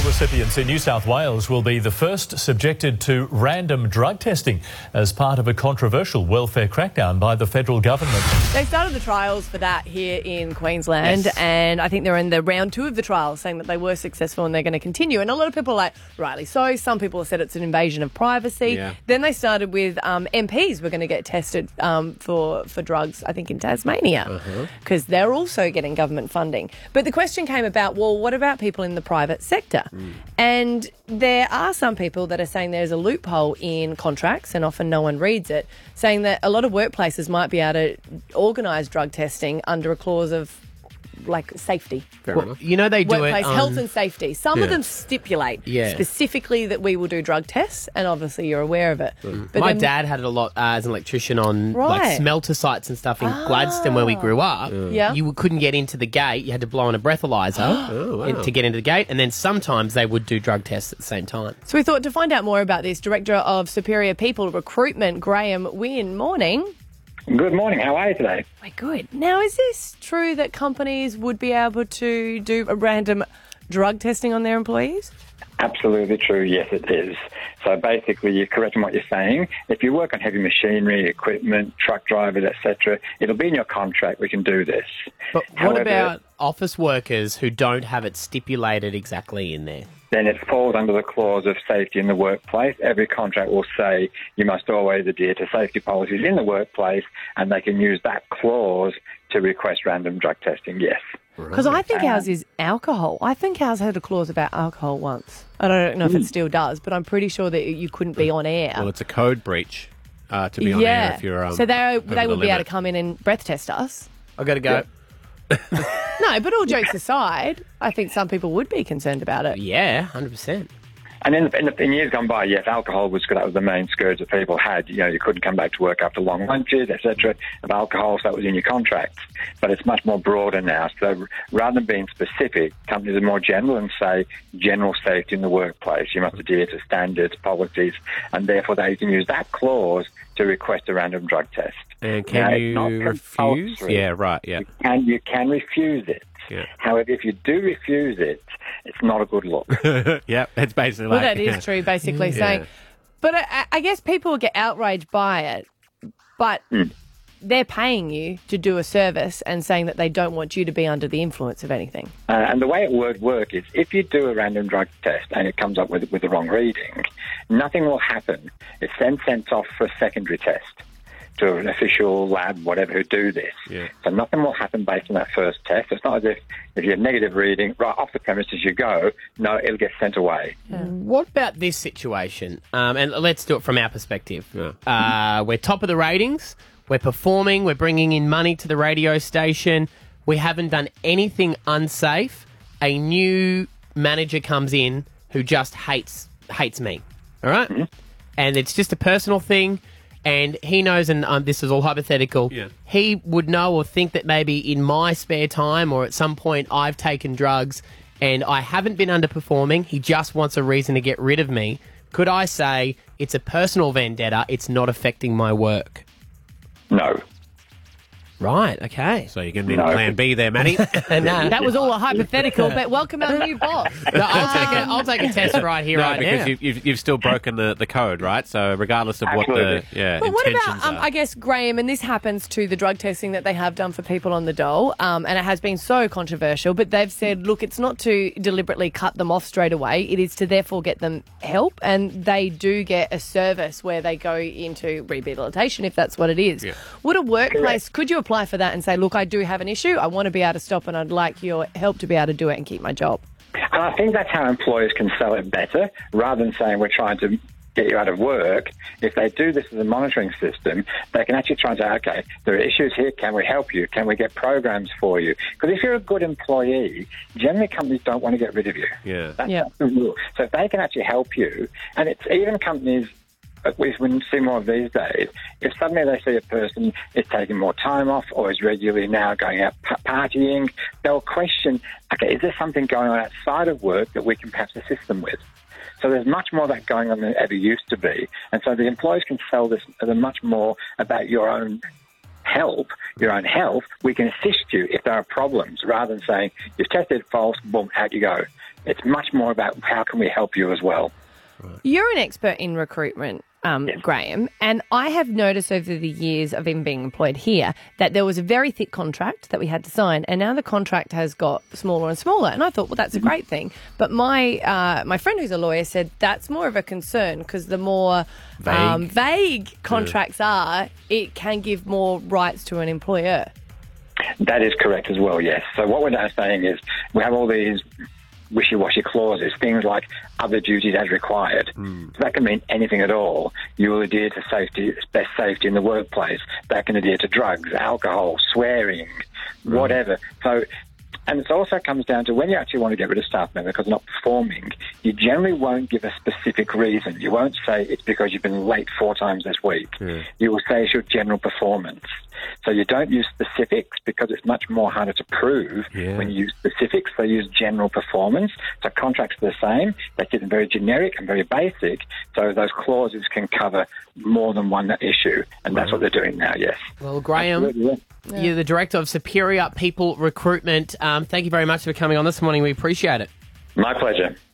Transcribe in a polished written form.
recipients in New South Wales will be the first subjected to random drug testing as part of a controversial welfare crackdown by the federal government. They started the trials for that here in Queensland, Yes. and I think they're in the round 2 of the trials, saying that they were successful and they're going to continue. And a lot of people are like, rightly so. Some people have said it's an invasion of privacy. Yeah. Then they started with MPs were going to get tested for drugs, I think, in Tasmania, because they're also getting government funding. But the question came about, well, what about people in the private sector? And there are some people that are saying there's a loophole in contracts, and often no one reads it, saying that a lot of workplaces might be able to organise drug testing under a clause of like safety. Fair enough. You know they do Workplace it health and safety. Some of Yeah. them stipulate Yeah. specifically that we will do drug tests, and obviously you're aware of it. But My then- dad had it a lot as an electrician on Right. like smelter sites and stuff in Gladstone where we grew up. Yeah. You couldn't get into the gate. You had to blow on a breathalyzer to get into the gate. And then sometimes they would do drug tests at the same time. So we thought to find out more about this, Director of Superior People Recruitment, Graham Wynn. Morning. Good morning. How are you today? We're good. Now, is this true that companies would be able to do a random drug testing on their employees? Absolutely true. Yes, it is. So basically, you're correct in what you're saying. If you work on heavy machinery, equipment, truck drivers, etc., it'll be in your contract. We can do this. But what However, about office workers who don't have it stipulated exactly in there? Then it falls under the clause of safety in the workplace. Every contract will say you must always adhere to safety policies in the workplace, and they can use that clause to request random drug testing. Yes. Because I think ours is alcohol. I think ours had a clause about alcohol once. I don't know if it still does, but I'm pretty sure that you couldn't be on air. Well, it's a code breach to be on air if you're so they over the would be able limit. to come in and breath test us. I got to go. No, but all jokes aside, I think some people would be concerned about it. Yeah, 100%. And in years gone by, yes, alcohol was the main scourge that people had. You know, you couldn't come back to work after long lunches, etc. Of alcohol, so that was in your contracts. But it's much more broader now. So rather than being specific, companies are more general and say general safety in the workplace. You must adhere to standards, policies, and therefore they can use that clause to request a random drug test. And Now, can it's not you refuse? compulsory. Yeah, right, yeah. You can refuse it. Yeah. However, if you do refuse it, it's not a good look. Yeah, it's basically Well, like... that is true, basically Yeah. saying. But I guess people get outraged by it, but they're paying you to do a service and saying that they don't want you to be under the influence of anything. And the way it would work is if you do a random drug test and it comes up with the wrong reading, nothing will happen. It's then sent off for a secondary test to an official lab, whatever, who do this. Yeah. So nothing will happen based on that first test. It's not as if you have negative reading, right off the premises you go. No, it'll get sent away. What about this situation? And let's do it from our perspective. We're top of the ratings. We're performing. We're bringing in money to the radio station. We haven't done anything unsafe. A new manager comes in who just hates me. All right? And it's just a personal thing. And he knows, and this is all hypothetical, he would know or think that maybe in my spare time or at some point I've taken drugs and I haven't been underperforming. He just wants a reason to get rid of me. Could I say it's a personal vendetta, it's not affecting my work? No. Right, okay. So you're going to need a plan B there, Matty. No, That was all a hypothetical, but welcome our new boss. I'll take a test right here, No, right because now. you've still broken the code, right? So regardless of what Absolutely. the But what intentions about, are. I guess, Graham, and this happens to the drug testing that they have done for people on the dole, and it has been so controversial, but they've said, look, it's not to deliberately cut them off straight away, it is to therefore get them help, and they do get a service where they go into rehabilitation, if that's what it is. Yeah. Would a workplace, could you apply for that and say, look, I do have an issue, I want to be able to stop and I'd like your help to be able to do it and keep my job? And I think that's how employers can sell it better, rather than saying we're trying to get you out of work. If they do this as a monitoring system, they can actually try and say, okay, there are issues here, can we help you? Can we get programs for you? Because if you're a good employee, generally companies don't want to get rid of you. Yeah. That's the rule. So if they can actually help you, and it's even companies, we see more of these days, if suddenly they see a person is taking more time off or is regularly now going out partying, they'll question, okay, is there something going on outside of work that we can perhaps assist them with? So there's much more of that going on than ever used to be. And so the employers can sell this as a much more about your own help, your own health. We can assist you if there are problems, rather than saying, you've tested false, boom, out you go. It's much more about how can we help you as well. You're an expert in recruitment, Graham, and I have noticed over the years of him being employed here that there was a very thick contract that we had to sign, and now the contract has got smaller and smaller. And I thought, well, that's a great thing. But my friend who's a lawyer said that's more of a concern because the more vague contracts are, it can give more rights to an employer. That is correct as well, yes. So what we're now saying is we have all these wishy-washy clauses, things like other duties as required. So that can mean anything at all. You will adhere to best safety in the workplace. That can adhere to drugs, alcohol, swearing, whatever. So, and it also comes down to when you actually want to get rid of staff members because they're not performing, you generally won't give a specific reason. You won't say it's because you've been late 4 times this week. You will say it's your general performance. So you don't use specifics because it's much more harder to prove when you use specifics. They use general performance. So contracts are the same. They keep them very generic and very basic. So those clauses can cover more than one issue. And that's what they're doing now, yes. Well, Graham, you're the Director of Superior People Recruitment. Thank you very much for coming on this morning. We appreciate it. My pleasure.